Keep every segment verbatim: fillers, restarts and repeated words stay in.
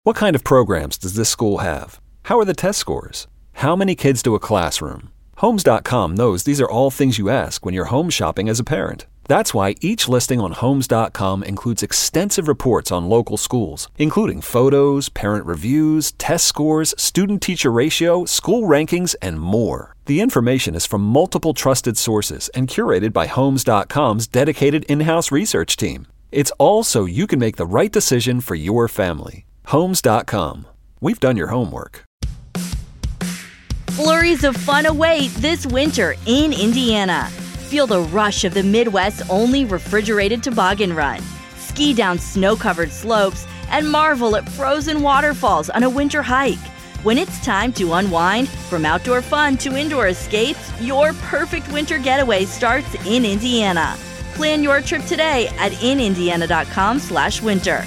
What kind of programs does this school have? How are the test scores? How many kids do a classroom? Homes dot com knows these are all things you ask when you're home shopping as a parent. That's why each listing on Homes dot com includes extensive reports on local schools, including photos, parent reviews, test scores, student-teacher ratio, school rankings, and more. The information is from multiple trusted sources and curated by Homes dot com's dedicated in-house research team. It's all so you can make the right decision for your family. Homes dot com. We've done your homework. Flurries of fun await this winter in Indiana. Feel the rush of the Midwest's only refrigerated toboggan run. Ski down snow-covered slopes and marvel at frozen waterfalls on a winter hike. When it's time to unwind, from outdoor fun to indoor escapes, your perfect winter getaway starts in Indiana. Plan your trip today at in indiana dot com slash winter.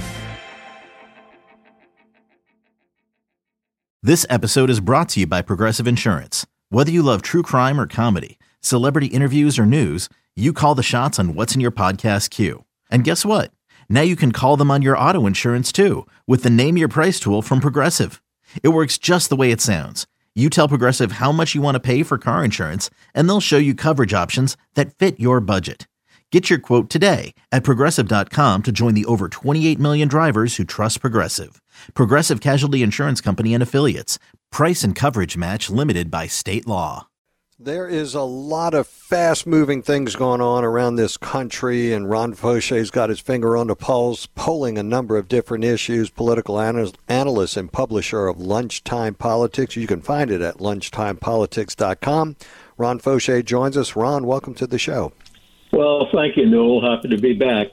This episode is brought to you by Progressive Insurance. Whether you love true crime or comedy, celebrity interviews or news, you call the shots on what's in your podcast queue. And guess what? Now you can call them on your auto insurance too with the Name Your Price tool from Progressive. It works just the way it sounds. You tell Progressive how much you want to pay for car insurance, and they'll show you coverage options that fit your budget. Get your quote today at progressive dot com to join the over twenty-eight million drivers who trust Progressive. Progressive Casualty Insurance Company and Affiliates. Price and coverage match limited by state law. There is a lot of fast-moving things going on around this country, and Ron Faucher's got his finger on the pulse, polling a number of different issues. Political anal- analyst and publisher of Lunchtime Politics. You can find it at lunchtime politics dot com. Ron Faucher joins us. Ron, welcome to the show. Well, thank you, Newell. Happy to be back.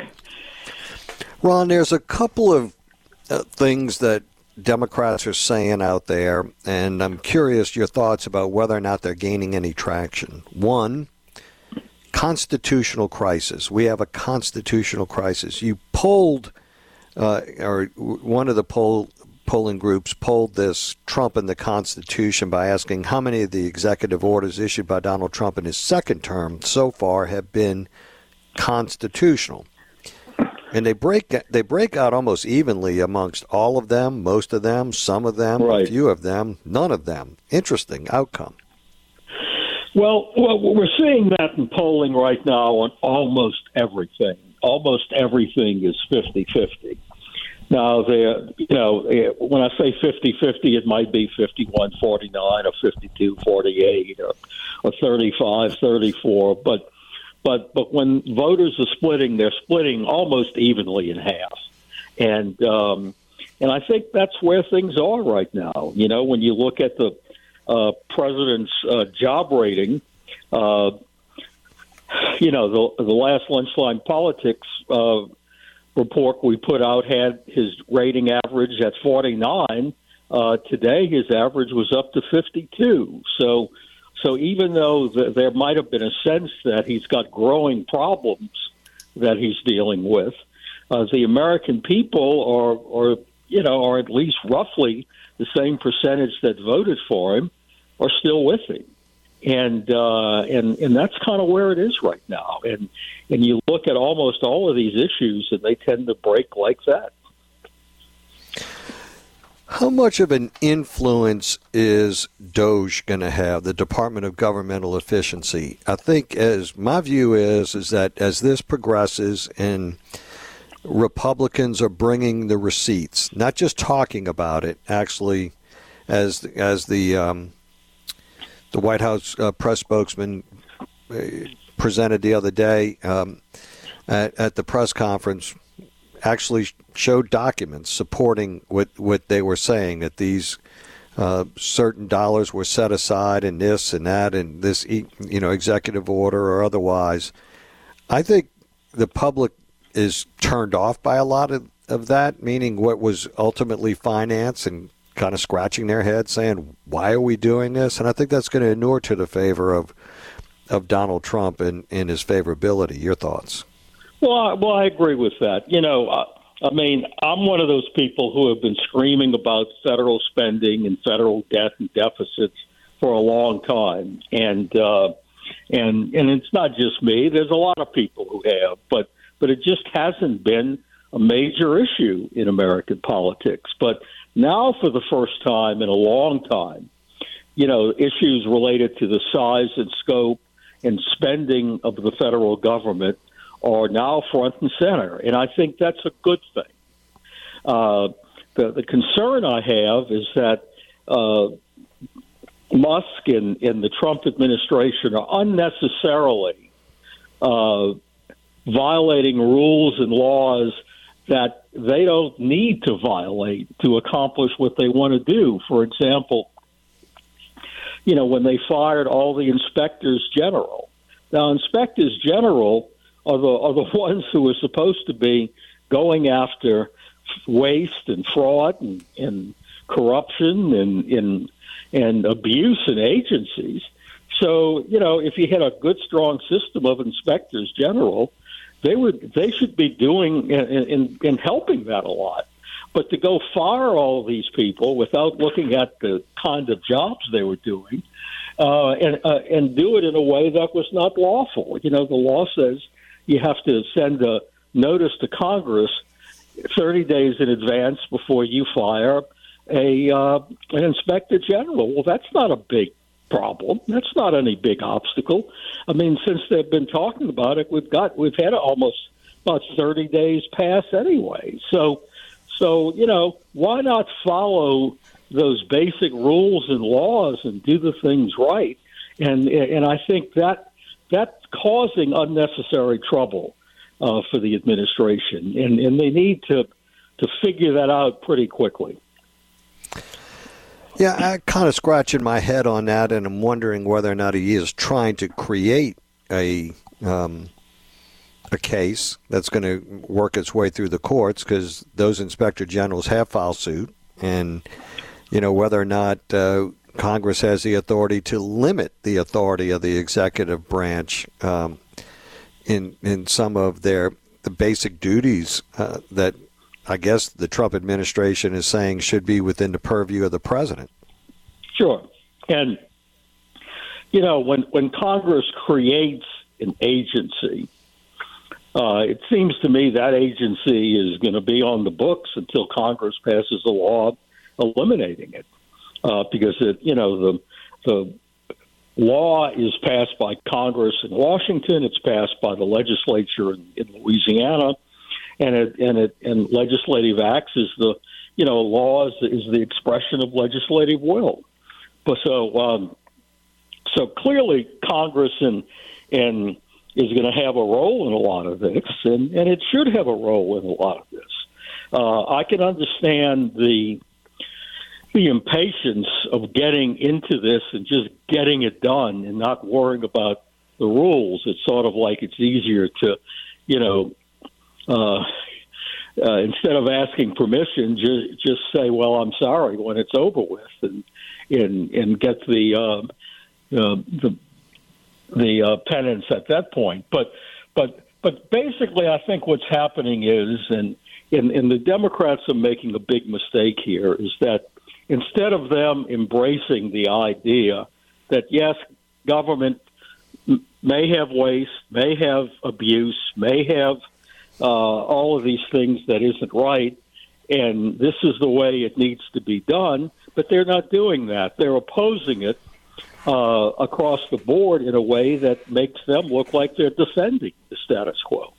Ron, there's a couple of uh, things that Democrats are saying out there, and I'm curious your thoughts about whether or not they're gaining any traction. One, constitutional crisis. We have a constitutional crisis. You polled, uh, or one of the poll polling groups polled this Trump and the Constitution by asking how many of the executive orders issued by Donald Trump in his second term so far have been constitutional. And they break they break out almost evenly amongst all of them, most of them, some of them, right. A few of them, none of them. Interesting outcome. Well, well, we're seeing that in polling right now on almost everything. Almost everything is fifty-fifty. Now, they, you know, when I say fifty-fifty, it might be fifty-one forty-nine or fifty-two forty-eight or, or thirty-five thirty-four. But, but, but when voters are splitting, they're splitting almost evenly in half. And, um, and I think that's where things are right now. You know, when you look at the uh, president's uh, job rating, uh, you know, the, the last Lunchtime Politics uh report we put out had his rating average at forty-nine. Uh, today, his average was up to fifty-two. So, so even though th- there might have been a sense that he's got growing problems that he's dealing with, uh, the American people are, are, you know, are at least roughly the same percentage that voted for him, are still with him. And uh, and and that's kind of where it is right now. And and you look at almost all of these issues, and they tend to break like that. How much of an influence is DOGE going to have, the Department of Governmental Efficiency? I think, as my view is, is that as this progresses and Republicans are bringing the receipts, not just talking about it, actually, as as the um, the White House uh, press spokesman presented the other day um, at, at the press conference, actually showed documents supporting what, what they were saying, that these uh, certain dollars were set aside and this and that and this, you know, executive order or otherwise. I think the public is turned off by a lot of, of that, meaning what was ultimately financed, and kind of scratching their head saying, why are we doing this? And I think that's going to inure to the favor of of Donald Trump and, and his favorability. Your thoughts? Well, I, well, I agree with that. You know, I, I mean, I'm one of those people who have been screaming about federal spending and federal debt and deficits for a long time. And uh, and and it's not just me. There's a lot of people who have. But, but it just hasn't been a major issue in American politics. But now, for the first time in a long time, you know, issues related to the size and scope and spending of the federal government are now front and center. And I think that's a good thing. Uh, the, the concern I have is that uh, Musk and, and the Trump administration are unnecessarily uh, violating rules and laws that they don't need to violate to accomplish what they want to do. For example, you know, when they fired all the inspectors general. Now, inspectors general are the are the ones who are supposed to be going after waste and fraud and, and corruption and, and and abuse in agencies. So, you know, if you had a good, strong system of inspectors general, they would they should be doing and, and helping that a lot. But to go fire all these people without looking at the kind of jobs they were doing, uh, and uh, and do it in a way that was not lawful. You know, the law says you have to send a notice to Congress thirty days in advance before you fire a uh, an inspector general. Well, that's not a big problem. That's not any big obstacle. I mean, since they've been talking about it, we've got we've had almost about thirty days pass anyway. So. So, you know, why not follow those basic rules and laws and do the things right? And and I think that that's causing unnecessary trouble uh, for the administration, and, and they need to to figure that out pretty quickly. Yeah, I'm kind of scratching my head on that, and I'm wondering whether or not he is trying to create a um, a case that's going to work its way through the courts, because those inspector generals have filed suit, and you know whether or not uh, Congress has the authority to limit the authority of the executive branch um, in in some of their the basic duties uh, that I guess the Trump administration is saying should be within the purview of the president. Sure, and you know when when Congress creates an agency. Uh, it seems to me that agency is going to be on the books until Congress passes a law eliminating it, uh, because it, you know the the law is passed by Congress in Washington, it's passed by the legislature in, in Louisiana, and it and it and legislative acts is the you know laws is the expression of legislative will. But so um, so clearly Congress and and is going to have a role in a lot of this, and, and it should have a role in a lot of this. Uh, I can understand the the impatience of getting into this and just getting it done and not worrying about the rules. It's sort of like it's easier to, you know, uh, uh, instead of asking permission, just just say, "Well, I'm sorry" when it's over with, and and and get the uh, uh, the the uh, penance at that point. But but but basically, I think what's happening is, and, and and the Democrats are making a big mistake here, is that instead of them embracing the idea that yes, government m- may have waste, may have abuse, may have uh, all of these things that isn't right, and this is the way it needs to be done, but they're not doing that. They're opposing it Uh, across the board in a way that makes them look like they're defending the status quo.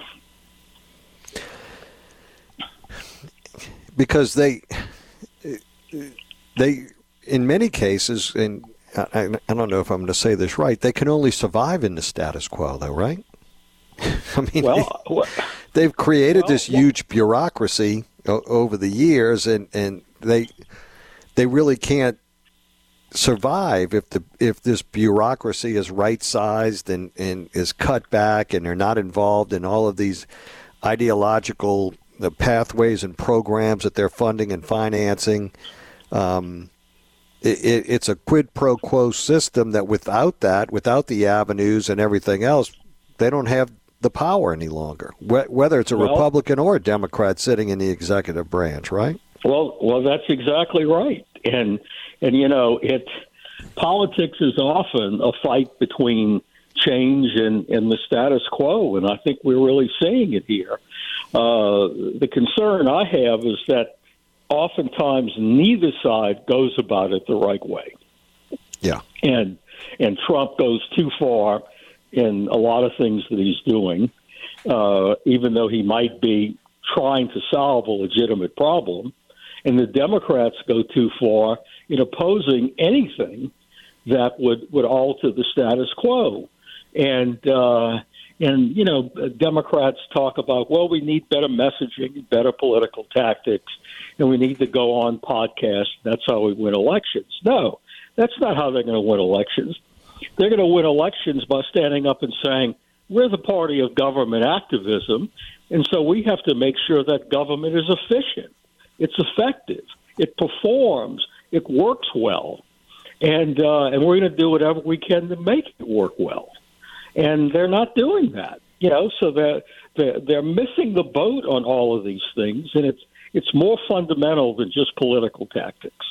Because they, they, in many cases, and I, I don't know if I'm going to say this right, they can only survive in the status quo, though, right? I mean, well, well, they've created well, this huge bureaucracy o- over the years, and, and they they really can't survive if the if this bureaucracy is right sized and, and is cut back, and they're not involved in all of these ideological the pathways and programs that they're funding and financing. Um, it, it, it's a quid pro quo system that without that, without the avenues and everything else, they don't have the power any longer, whether it's a well, Republican or a Democrat sitting in the executive branch, right? Well, well, that's exactly right. And, and you know, it politics is often a fight between change and, and the status quo, and I think we're really seeing it here. Uh, the concern I have is that oftentimes neither side goes about it the right way. Yeah. And and Trump goes too far in a lot of things that he's doing, uh, even though he might be trying to solve a legitimate problem. And the Democrats go too far in opposing anything that would, would alter the status quo. And, uh, and, you know, Democrats talk about, well, we need better messaging, better political tactics, and we need to go on podcasts. That's how we win elections. No, that's not how they're going to win elections. They're going to win elections by standing up and saying, we're the party of government activism, and so we have to make sure that government is efficient. It's effective. It performs. It works well. And uh, and we're going to do whatever we can to make it work well. And they're not doing that. You know, so they're, they're, they're missing the boat on all of these things, and it's it's more fundamental than just political tactics.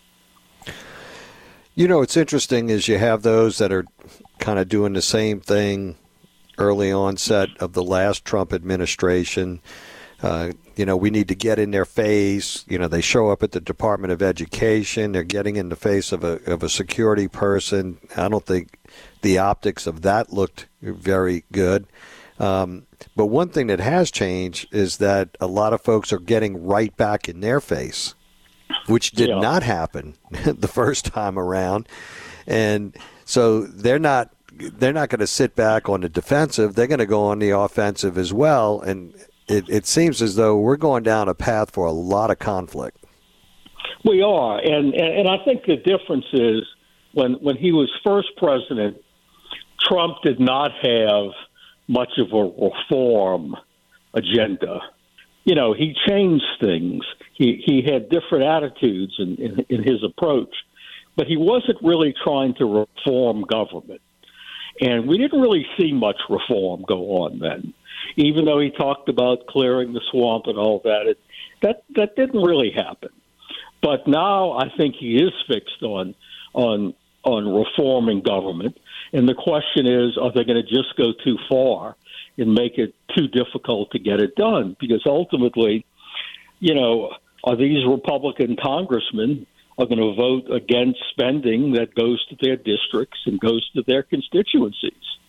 You know, what's interesting is you have those that are kind of doing the same thing early onset of the last Trump administration. Uh, you know, we need to get in their face. You know, they show up at the Department of Education. They're getting in the face of a of a security person. I don't think the optics of that looked very good. Um, but one thing that has changed is that a lot of folks are getting right back in their face, which did yeah. not happen the first time around. And so they're not they're not going to sit back on the defensive. They're going to go on the offensive as well. And it, it seems as though we're going down a path for a lot of conflict. We are. And, and, and I think the difference is when, when he was first president, Trump did not have much of a reform agenda. You know, he changed things. He he had different attitudes in, in, in his approach, but he wasn't really trying to reform government. And we didn't really see much reform go on then, even though he talked about clearing the swamp and all that. It, that that didn't really happen. But now I think he is fixed on on on reforming government. And the question is, are they going to just go too far and make it too difficult to get it done? Because ultimately, you know, are these Republican congressmen are going to vote against spending that goes to their districts and goes to their constituencies?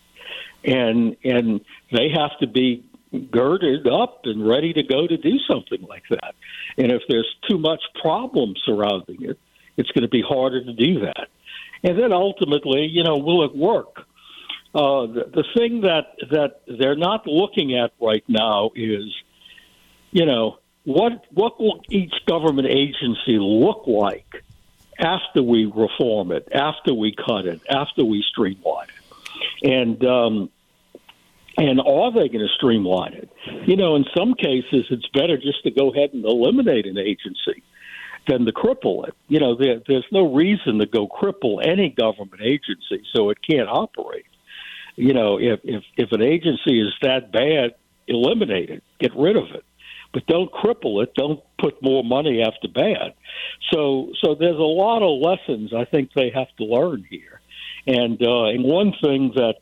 And and they have to be girded up and ready to go to do something like that. And if there's too much problem surrounding it, it's going to be harder to do that. And then ultimately, you know, will it work? Uh, the, the thing that, that they're not looking at right now is, you know, what what will each government agency look like after we reform it, after we cut it, after we streamline it? And um, and are they going to streamline it? You know, in some cases, it's better just to go ahead and eliminate an agency than to cripple it. You know, there, there's no reason to go cripple any government agency so it can't operate. You know, if, if, if an agency is that bad, eliminate it, get rid of it. But don't cripple it. Don't put more money after bad. So, so there's a lot of lessons I think they have to learn here. And uh, and one thing that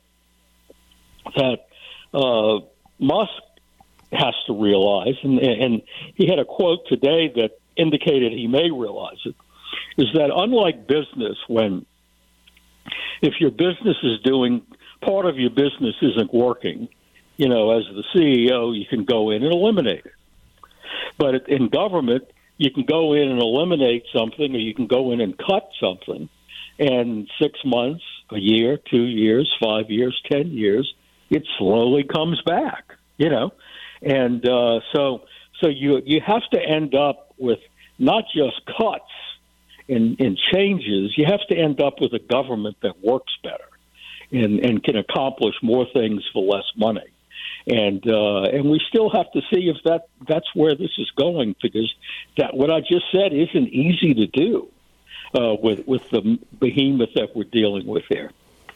that uh, Musk has to realize, and, and he had a quote today that indicated he may realize it, is that unlike business, when if your business is doing part of your business isn't working, you know, as the C E O, you can go in and eliminate it. But in government, you can go in and eliminate something, or you can go in and cut something, and six months, a year, two years, five years, ten years, it slowly comes back, you know. And uh, so so you you have to end up with not just cuts and, and changes, you have to end up with a government that works better and, and can accomplish more things for less money. And uh, and we still have to see if that that's where this is going, because that what I just said isn't easy to do uh, with with the behemoth that we're dealing with here.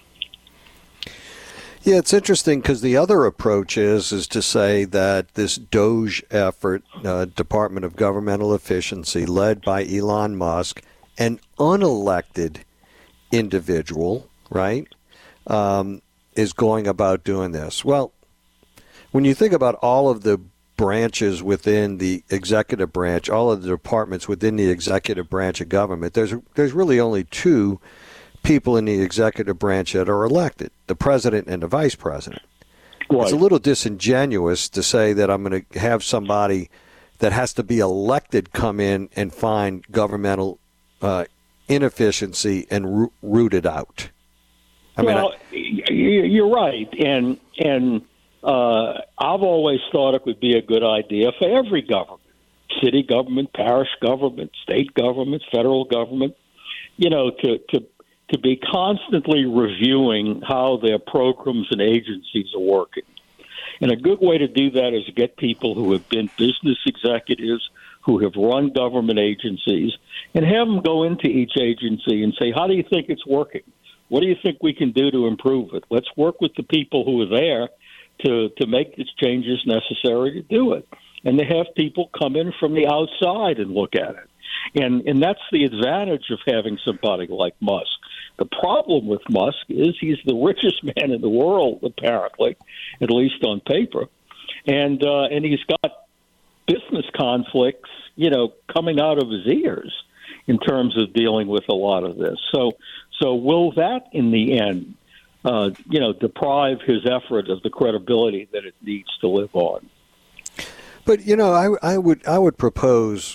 Yeah, it's interesting because the other approach is is to say that this DOGE effort, uh, Department of Governmental Efficiency, led by Elon Musk, an unelected individual, right, um, is going about doing this. Well, when you think about all of the branches within the executive branch, all of the departments within the executive branch of government, there's there's really only two people in the executive branch that are elected, the president and the vice president. Right. It's a little disingenuous to say that I'm going to have somebody that has to be elected come in and find governmental uh, inefficiency and ro- root it out. I well, mean, I, you're right, and and uh, I've always thought it would be a good idea for every government, city government, parish government, state government, federal government, you know, to to to be constantly reviewing how their programs and agencies are working. And a good way to do that is to get people who have been business executives, who have run government agencies, and have them go into each agency and say, how do you think it's working? What do you think we can do to improve it? Let's work with the people who are there to, to make the changes necessary to do it. And they have people come in from the outside and look at it. And and that's the advantage of having somebody like Musk. The problem with Musk is he's the richest man in the world, apparently, at least on paper. And uh, and he's got business conflicts, you know, coming out of his ears in terms of dealing with a lot of this. So so will that, in the end, uh, you know, deprive his effort of the credibility that it needs to live on? But, you know, I, I would I would propose,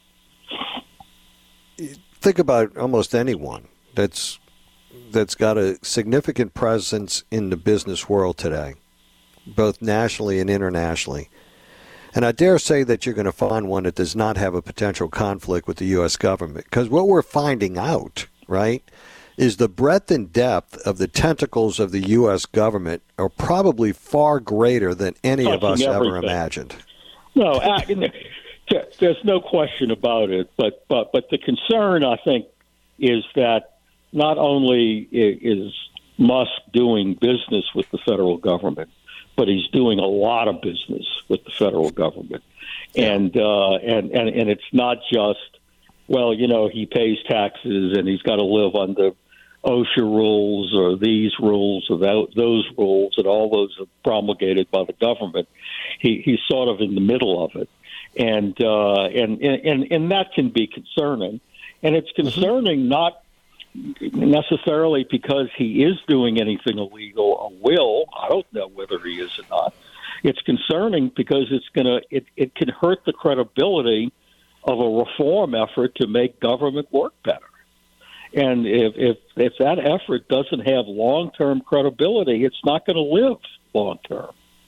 think about almost anyone that's that's got a significant presence in the business world today, both nationally and internationally. And I dare say that you're going to find one that does not have a potential conflict with the U S government. Because what we're finding out, right, is the breadth and depth of the tentacles of the U S government are probably far greater than any Touching of us everything. ever imagined. No, I, there's no question about it. But, but, but the concern, I think, is that not only is Musk doing business with the federal government, but he's doing a lot of business with the federal government. And, uh, and, and, and it's not just, well, you know, he pays taxes and he's got to live under OSHA rules or these rules or that, those rules, and all those are promulgated by the government. He, he's sort of in the middle of it. And, uh, and, and, and that can be concerning. And it's concerning mm-hmm. not necessarily because he is doing anything illegal or will. I don't know whether he is or not. It's concerning because it's going to it, it can hurt the credibility of a reform effort to make government work better. And if if, if that effort doesn't have long-term credibility, it's not going to live long-term.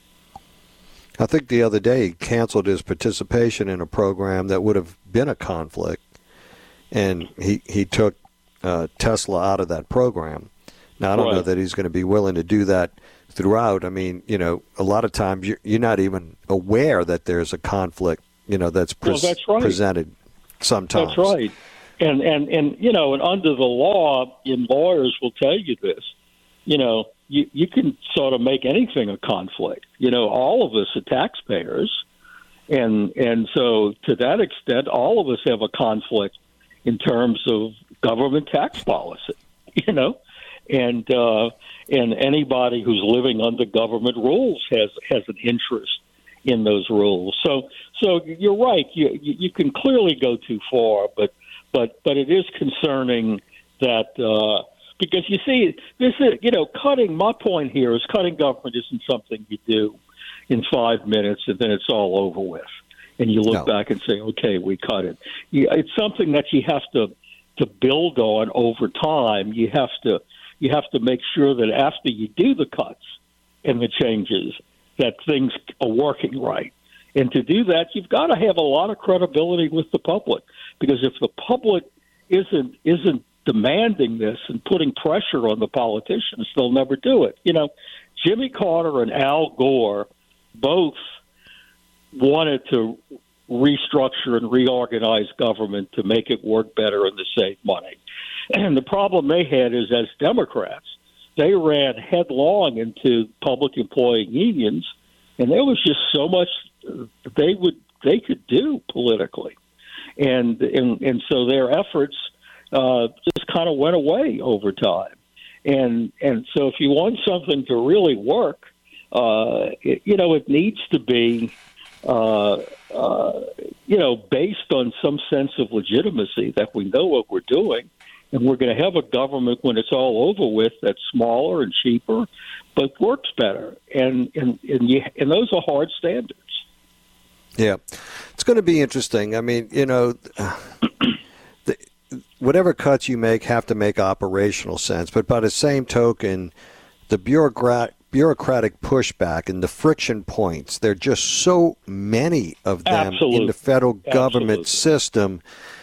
I think the other day he canceled his participation in a program that would have been a conflict, and he, he took Uh, Tesla out of that program. Now, I don't right. know that he's going to be willing to do that throughout. I mean, you know, a lot of times you're, you're not even aware that there's a conflict, you know, that's, pre- well, that's right. presented sometimes. That's right. And, and, and, you know, and under the law, and lawyers will tell you this, you know, you, you can sort of make anything a conflict. You know, all of us are taxpayers. And, and so to that extent, all of us have a conflict in terms of government tax policy, you know, and uh, and anybody who's living under government rules has has an interest in those rules. So so you're right. You you can clearly go too far, but but but it is concerning that uh, because you see this is you know cutting. My point here is cutting government isn't something you do in five minutes and then it's all over with. And you look no. back and say, okay, we cut it. You, it's something that you have to, to build on over time. You have to you have to make sure that after you do the cuts and the changes, that things are working right. And to do that, you've got to have a lot of credibility with the public. Because if the public isn't isn't demanding this and putting pressure on the politicians, they'll never do it. You know, Jimmy Carter and Al Gore both wanted to restructure and reorganize government to make it work better and to save money. And the problem they had is, as Democrats, they ran headlong into public employee unions, and there was just so much they would they could do politically, and and, and so their efforts uh, just kind of went away over time. And and so if you want something to really work, uh, it, you know, it needs to be uh, uh, you know, based on some sense of legitimacy that we know what we're doing. And we're going to have a government when it's all over with that's smaller and cheaper, but works better. And and and, you, and those are hard standards. Yeah, it's going to be interesting. I mean, you know, the, whatever cuts you make have to make operational sense. But by the same token, the bureaucrat, bureaucratic pushback and the friction points, there are just so many of them Absolutely. in the federal government Absolutely. system.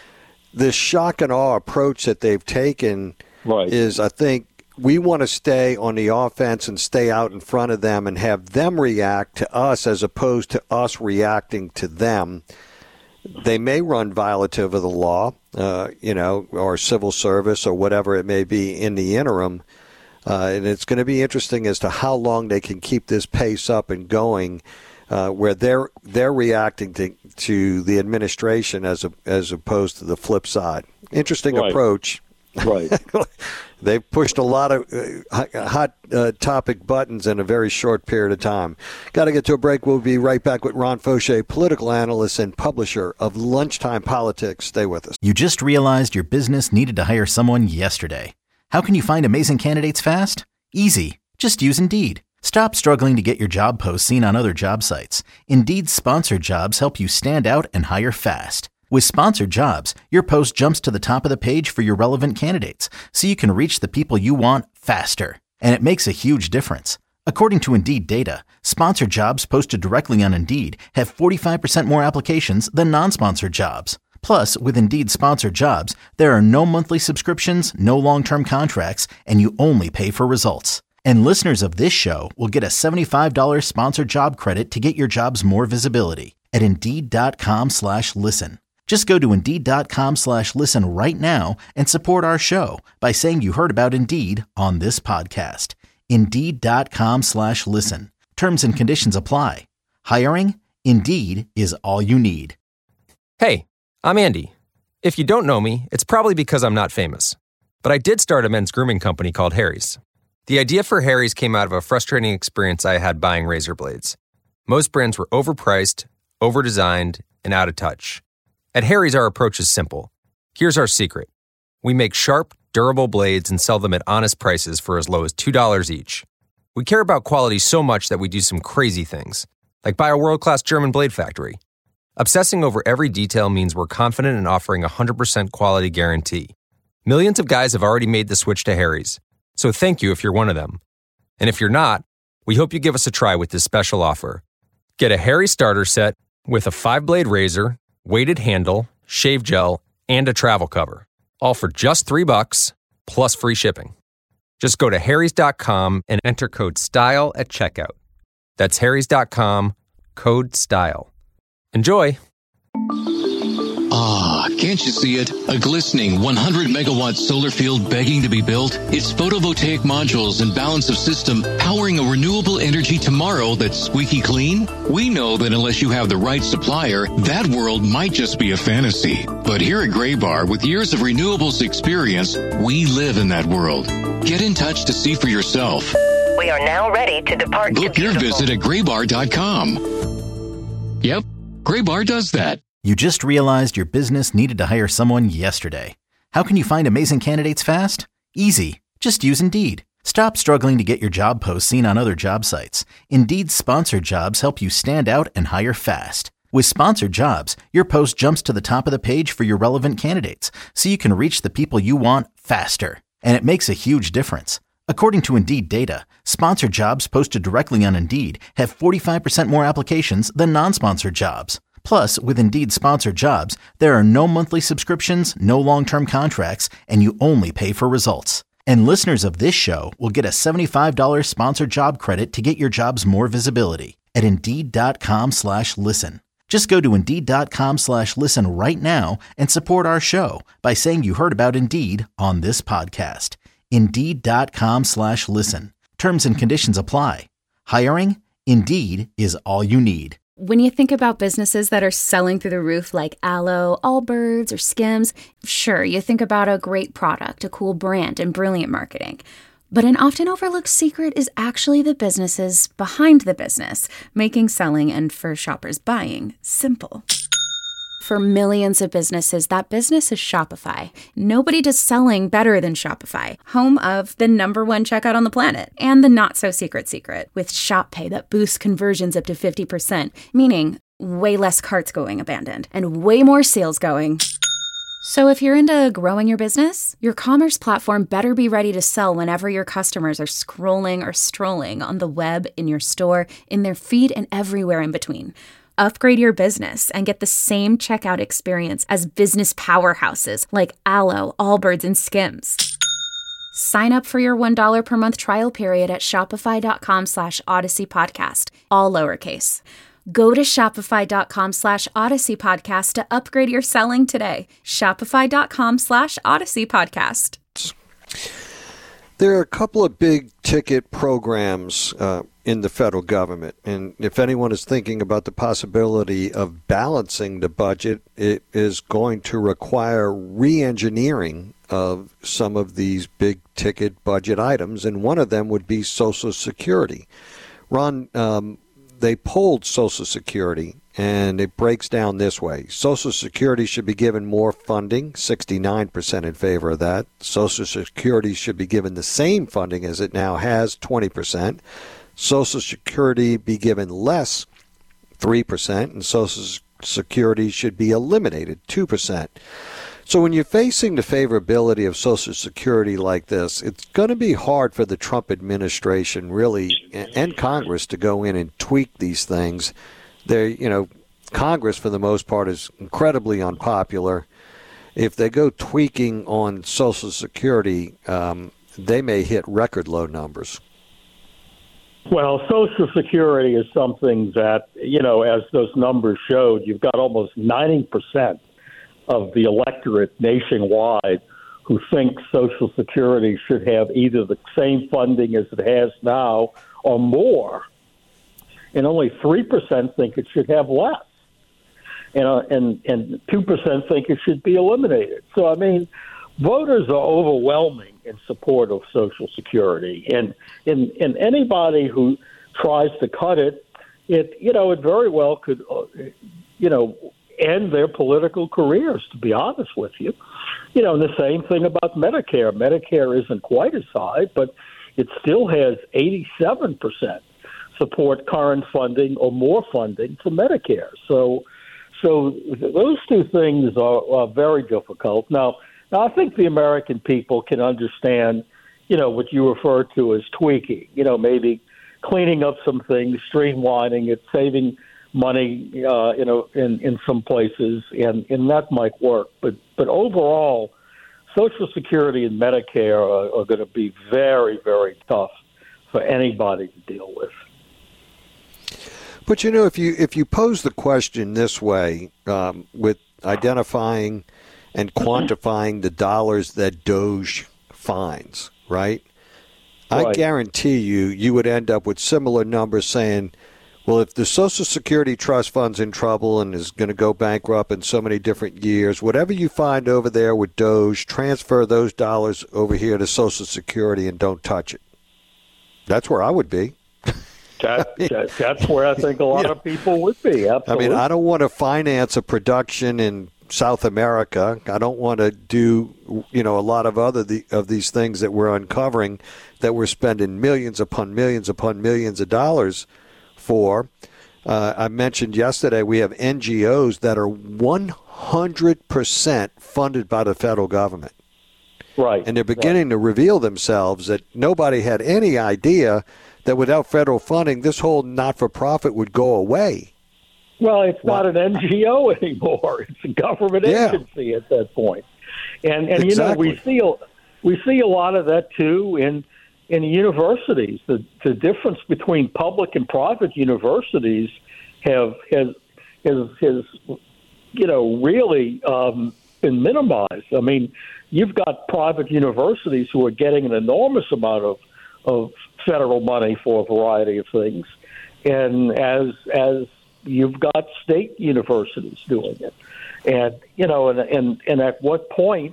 This shock and awe approach that they've taken right. is, I think, we want to stay on the offense and stay out in front of them and have them react to us as opposed to us reacting to them. They may run violative of the law, uh, you know, or civil service or whatever it may be in the interim. Uh, and it's going to be interesting as to how long they can keep this pace up and going. Uh, where they're they're reacting to to the administration as a, as opposed to the flip side. Interesting right. approach. Right. They've pushed a lot of uh, hot uh, topic buttons in a very short period of time. Got to get to a break. We'll be right back with Ron Fauché, political analyst and publisher of Lunchtime Politics. Stay with us. You just realized your business needed to hire someone yesterday. How can you find amazing candidates fast? Easy. Just use Indeed. Stop struggling to get your job posts seen on other job sites. Indeed's sponsored jobs help you stand out and hire fast. With sponsored jobs, your post jumps to the top of the page for your relevant candidates, so you can reach the people you want faster. And it makes a huge difference. According to Indeed data, sponsored jobs posted directly on Indeed have forty-five percent more applications than non-sponsored jobs. Plus, with Indeed sponsored jobs, there are no monthly subscriptions, no long-term contracts, and you only pay for results. And listeners of this show will get a seventy-five dollars sponsored job credit to get your jobs more visibility at Indeed.com slash listen. Just go to Indeed.com slash listen right now and support our show by saying you heard about Indeed on this podcast. Indeed.com slash listen. Terms and conditions apply. Hiring? Indeed is all you need. Hey, I'm Andy. If you don't know me, it's probably because I'm not famous. But I did start a men's grooming company called Harry's. The idea for Harry's came out of a frustrating experience I had buying razor blades. Most brands were overpriced, overdesigned, and out of touch. At Harry's, our approach is simple. Here's our secret. We make sharp, durable blades and sell them at honest prices for as low as two dollars each. We care about quality so much that we do some crazy things, like buy a world-class German blade factory. Obsessing over every detail means we're confident in offering a one hundred percent quality guarantee. Millions of guys have already made the switch to Harry's. So thank you if you're one of them. And if you're not, we hope you give us a try with this special offer. Get a Harry starter set with a five-blade razor, weighted handle, shave gel, and a travel cover. All for just three bucks, plus free shipping. Just go to harrys dot com and enter code STYLE at checkout. That's harrys dot com, code STYLE. Enjoy! Ah, can't you see it? A glistening one hundred megawatt solar field begging to be built? Its photovoltaic modules and balance of system powering a renewable energy tomorrow that's squeaky clean? We know that unless you have the right supplier, that world might just be a fantasy. But here at Graybar, with years of renewables experience, we live in that world. Get in touch to see for yourself. We are now ready to depart. Book your visit at graybar dot com. Yep, Graybar does that. You just realized your business needed to hire someone yesterday. How can you find amazing candidates fast? Easy. Just use Indeed. Stop struggling to get your job posts seen on other job sites. Indeed's sponsored jobs help you stand out and hire fast. With sponsored jobs, your post jumps to the top of the page for your relevant candidates, so you can reach the people you want faster. And it makes a huge difference. According to Indeed data, sponsored jobs posted directly on Indeed have forty-five percent more applications than non-sponsored jobs. Plus, with Indeed sponsored jobs, there are no monthly subscriptions, no long-term contracts, and you only pay for results. And listeners of this show will get a seventy-five dollars sponsored job credit to get your jobs more visibility at Indeed.com slash listen. Just go to Indeed.com slash listen right now and support our show by saying you heard about Indeed on this podcast. Indeed.com slash listen. Terms and conditions apply. Hiring? Indeed is all you need. When you think about businesses that are selling through the roof like Aloe, Allbirds, or Skims, sure, you think about a great product, a cool brand, and brilliant marketing. But an often overlooked secret is actually the businesses behind the business, making selling and, for shoppers, buying simple. For millions of businesses, that business is Shopify. Nobody does selling better than Shopify, home of the number one checkout on the planet, and the not-so-secret secret, with Shop Pay that boosts conversions up to fifty percent, meaning way less carts going abandoned, and way more sales going. So if you're into growing your business, your commerce platform better be ready to sell whenever your customers are scrolling or strolling on the web, in your store, in their feed, and everywhere in between. Upgrade your business and get the same checkout experience as business powerhouses like Allo, Allbirds, and Skims. Sign up for your one dollar per month trial period at shopify.com slash Odyssey Podcast, all lowercase. Go to shopify.com slash Odyssey Podcast to upgrade your selling today. Shopify.com slash Odyssey Podcast. There are a couple of big ticket programs uh, in the federal government. And if anyone is thinking about the possibility of balancing the budget, it is going to require re-engineering of some of these big ticket budget items. And one of them would be Social Security. Ron, um, they polled Social Security, and it breaks down this way. Social Security should be given more funding, sixty-nine percent in favor of that. Social Security should be given the same funding as it now has, twenty percent. Social Security be given less, three percent, and Social Security should be eliminated, two percent. So when you're facing the favorability of Social Security like this, it's going to be hard for the Trump administration really and Congress to go in and tweak these things. They're, you know, Congress for the most part is incredibly unpopular. If they go tweaking on Social Security, um, they may hit record low numbers. Well, Social Security is something that, you know, as those numbers showed, you've got almost ninety percent of the electorate nationwide who think Social Security should have either the same funding as it has now or more. And only three percent think it should have less. And, uh, and, and two percent think it should be eliminated. So, I mean, voters are overwhelming in support of Social Security. And, and, and anybody who tries to cut it, it, you know, it very well could, uh, you know, end their political careers, to be honest with you. You know, and the same thing about Medicare. Medicare isn't quite as high, but it still has eighty-seven percent support current funding or more funding for Medicare. So so those two things are, are very difficult. Now, now, I think the American people can understand, you know, what you refer to as tweaking, you know, maybe cleaning up some things, streamlining it, saving money, uh, you know, in, in some places, and, and that might work. But but overall, Social Security and Medicare are, are going to be very, very tough for anybody to deal with. But, you know, if you if you pose the question this way, um, with identifying and quantifying the dollars that DOGE finds, right? right? I guarantee you, you would end up with similar numbers saying, well, if the Social Security Trust Fund's in trouble and is going to go bankrupt in so many different years, whatever you find over there with DOGE, transfer those dollars over here to Social Security and don't touch it. That's where I would be. That, that, that's where I think a lot yeah. of people would be. Absolutely. I mean, I don't want to finance a production in South America. I don't want to do, you know, a lot of other the, of these things that we're uncovering that we're spending millions upon millions upon millions of dollars for. Uh, I mentioned yesterday we have N G Os that are one hundred percent funded by the federal government. Right. And they're beginning right. to reveal themselves that nobody had any idea that without federal funding, this whole not-for-profit would go away. Well, it's not an N G O anymore. It's a government yeah. agency at that point. And, and exactly. you know, we see, a, we see a lot of that, too, in in universities. The, the difference between public and private universities have has, has, has you know, really um, been minimized. I mean, you've got private universities who are getting an enormous amount of, of federal money for a variety of things. And as as you've got state universities doing it. And, you know, and, and, and at what point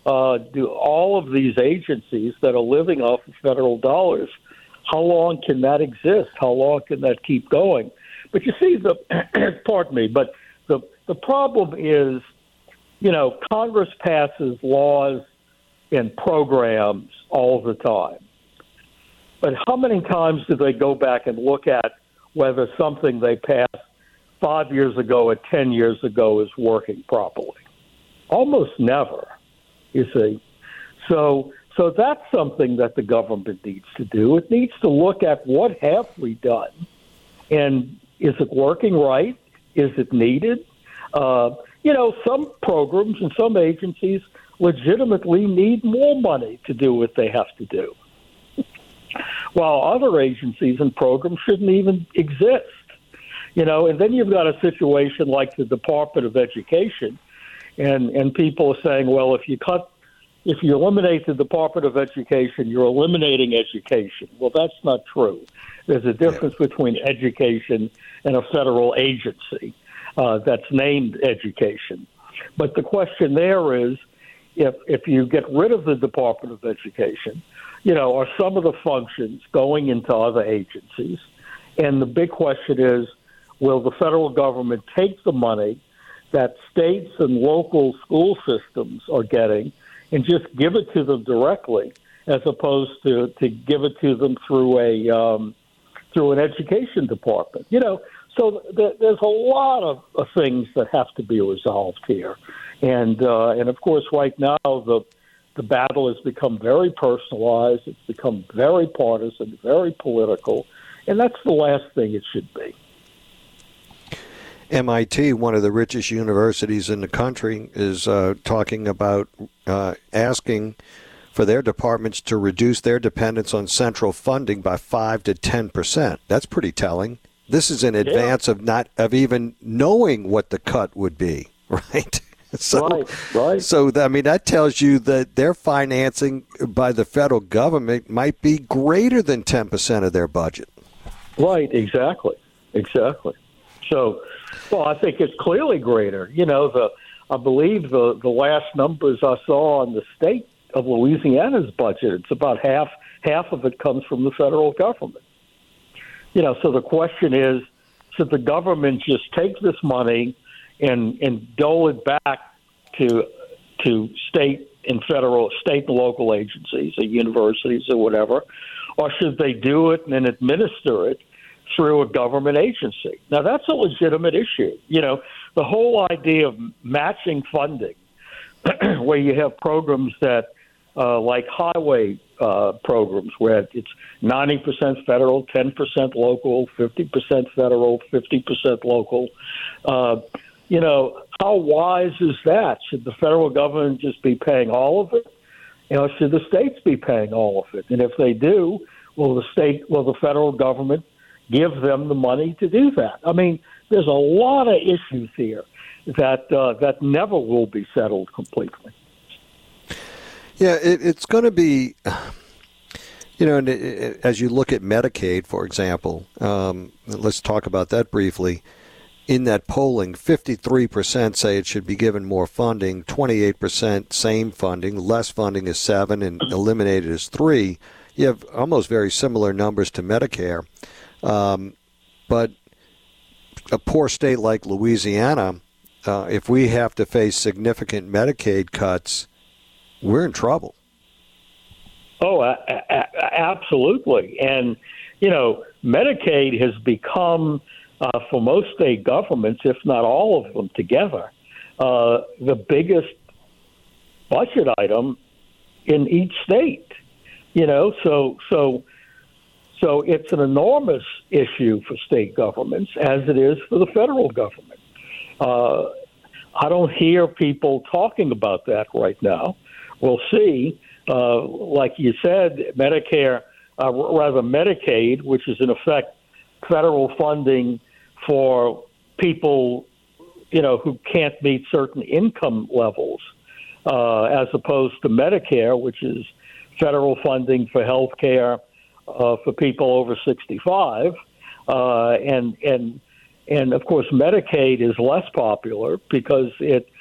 uh, do all of these agencies that are living off of federal dollars, how long can that exist? How long can that keep going? But you see, the pardon me, but the the problem is, you know, Congress passes laws and programs all the time. But how many times do they go back and look at whether something they passed five years ago or ten years ago is working properly? Almost never, you see. So so that's something that the government needs to do. It needs to look at what have we done, and is it working right? Is it needed? Uh, you know, some programs and some agencies legitimately need more money to do what they have to do, while other agencies and programs shouldn't even exist. You know, and then you've got a situation like the Department of Education, and, and people are saying, well, if you cut, if you eliminate the Department of Education, you're eliminating education. Well, that's not true. There's a difference yeah. between education and a federal agency uh, that's named education. But the question there is, if if you get rid of the Department of Education, you know, are some of the functions going into other agencies? And the big question is, will the federal government take the money that states and local school systems are getting and just give it to them directly, as opposed to, to give it to them through a um, through an education department? You know, so th- there's a lot of, of things that have to be resolved here, and uh, and of course, right now the the battle has become very personalized. It's become very partisan, very political, and that's the last thing it should be. M I T, one of the richest universities in the country, is uh, talking about uh, asking for their departments to reduce their dependence on central funding by five to ten percent. That's pretty telling. This is in advance yeah. of not of even knowing what the cut would be, right? So, right, right. So, I mean, that tells you that their financing by the federal government might be greater than ten percent of their budget. Right, exactly, exactly. So, well, I think it's clearly greater. You know, the I believe the, the last numbers I saw on the state of Louisiana's budget, it's about half half of it comes from the federal government. You know, so the question is, should the government just take this money and and dole it back to to state and federal, state and local agencies, or universities, or whatever, or should they do it and then administer it through a government agency? Now, that's a legitimate issue. You know, the whole idea of matching funding, where you have programs that, uh, like highway uh, programs, where it's ninety percent federal, ten percent local, fifty percent federal, fifty percent local. Uh, you know, how wise is that? Should the federal government just be paying all of it? You know, should the states be paying all of it? And if they do, will the state, will the federal government give them the money to do that? I mean, there's a lot of issues here that uh, that never will be settled completely. Yeah, it, it's going to be, you know, and it, as you look at Medicaid, for example, um, let's talk about that briefly. In that polling, fifty-three percent say it should be given more funding, twenty-eight percent same funding, less funding is seven, and eliminated is three. You have almost very similar numbers to Medicare. Um, but a poor state like Louisiana, uh, if we have to face significant Medicaid cuts, we're in trouble. Oh, a- a- absolutely. And, you know, Medicaid has become, uh, for most state governments, if not all of them together, uh, the biggest budget item in each state. You know, so so so it's an enormous issue for state governments, as it is for the federal government. Uh, I don't hear people talking about that right now. We'll see. Uh, like you said, Medicare, uh, rather Medicaid, which is in effect federal funding for people, you know, who can't meet certain income levels, uh, as opposed to Medicare, which is federal funding for health care uh, for people over sixty-five. Uh, and, and, and, of course, Medicaid is less popular because it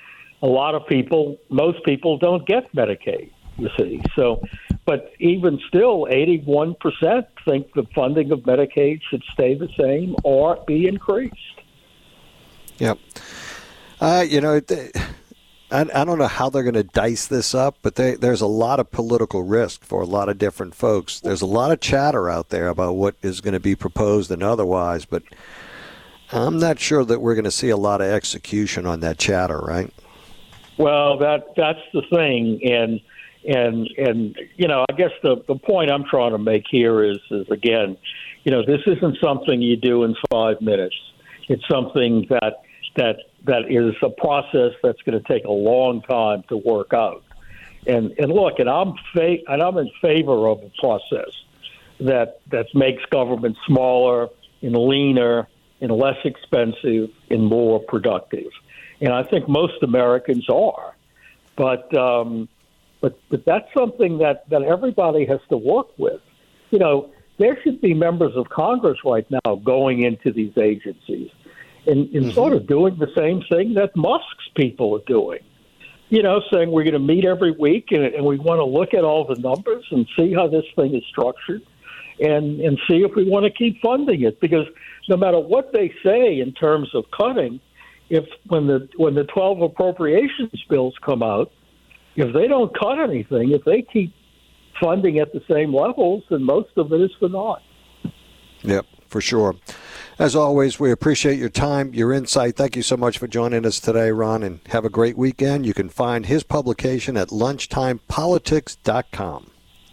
a lot of people, most people don't get Medicaid, you see. So, but even still, eighty-one percent think the funding of Medicaid should stay the same or be increased. Yep. Uh, you know, they, I, I don't know how they're going to dice this up, but they, there's a lot of political risk for a lot of different folks. There's a lot of chatter out there about what is going to be proposed and otherwise, but I'm not sure that we're going to see a lot of execution on that chatter, right? Well, that that's the thing, and and and you know, I guess the the point I'm trying to make here is is again, you know, this isn't something you do in five minutes. It's something that that that is a process that's going to take a long time to work out. And and look, and I'm fa- and I'm in favor of a process that that makes government smaller and leaner and less expensive and more productive. And I think most Americans are. But um, but but that's something that, that everybody has to work with. You know, there should be members of Congress right now going into these agencies and, and mm-hmm. sort of doing the same thing that Musk's people are doing. You know, saying we're going to meet every week and, and we want to look at all the numbers and see how this thing is structured and, and see if we want to keep funding it. Because no matter what they say in terms of cutting, if when the when the twelve appropriations bills come out, if they don't cut anything, if they keep funding at the same levels, then most of it is for naught. Yep, for sure. As always, we appreciate your time, your insight. Thank you so much for joining us today, Ron, and have a great weekend. You can find his publication at lunchtime politics dot com.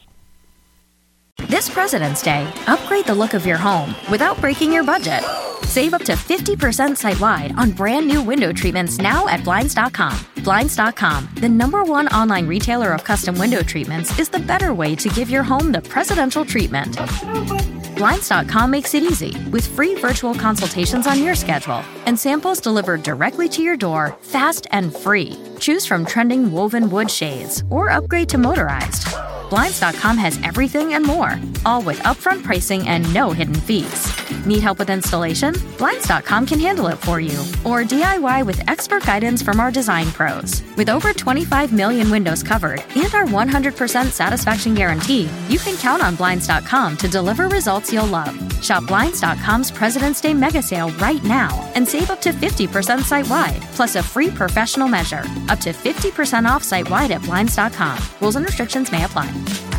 This President's Day, upgrade the look of your home without breaking your budget. Save up to fifty percent site-wide on brand new window treatments now at Blinds dot com. Blinds dot com, the number one online retailer of custom window treatments, is the better way to give your home the presidential treatment. Blinds dot com makes it easy with free virtual consultations on your schedule and samples delivered directly to your door, fast and free. Choose from trending woven wood shades or upgrade to motorized. Blinds dot com has everything and more, all with upfront pricing and no hidden fees. Need help with installation? Blinds dot com can handle it for you. Or D I Y with expert guidance from our design pros. With over twenty-five million windows covered and our one hundred percent satisfaction guarantee, you can count on Blinds dot com to deliver results you'll love. Shop Blinds dot com's President's Day mega sale right now and save up to fifty percent site-wide, plus a free professional measure. Up to fifty percent off site-wide at Blinds dot com. Rules and restrictions may apply.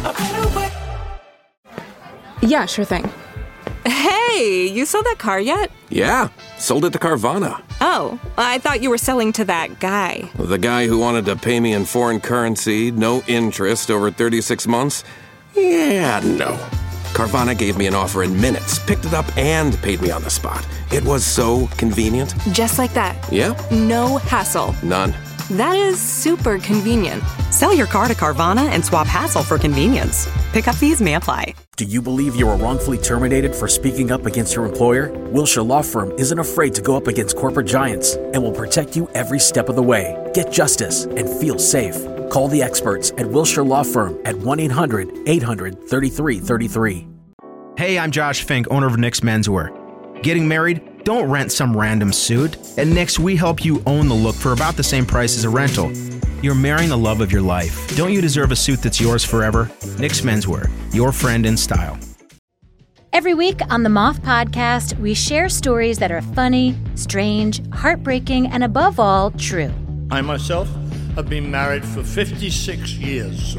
Yeah, sure thing. Hey, you sold that car yet? Yeah, sold it to Carvana. Oh, I thought you were selling to that guy. The guy who wanted to pay me in foreign currency, no interest, over thirty-six months? Yeah, no. Carvana gave me an offer in minutes, picked it up, and paid me on the spot. It was so convenient. Just like that? Yeah. No hassle. None. That is super convenient. Sell your car to Carvana and swap hassle for convenience. Pickup fees may apply. Do you believe you were wrongfully terminated for speaking up against your employer? Wilshire Law Firm isn't afraid to go up against corporate giants and will protect you every step of the way. Get justice and feel safe. Call the experts at Wilshire Law Firm at one eight hundred eight hundred thirty-three thirty-three. Hey, I'm Josh Fink, owner of Nick's Menswear. Getting married? Don't rent some random suit. At Nick's, we help you own the look for about the same price as a rental. You're marrying the love of your life. Don't you deserve a suit that's yours forever? Nick's Menswear, your friend in style. Every week on the Moth Podcast, we share stories that are funny, strange, heartbreaking, and above all, true. I myself have been married for fifty-six years.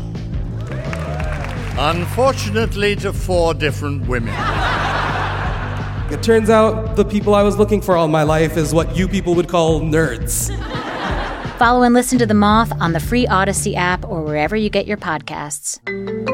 Unfortunately, to four different women. It turns out the people I was looking for all my life is what you people would call nerds. Follow and listen to The Moth on the free Odyssey app or wherever you get your podcasts.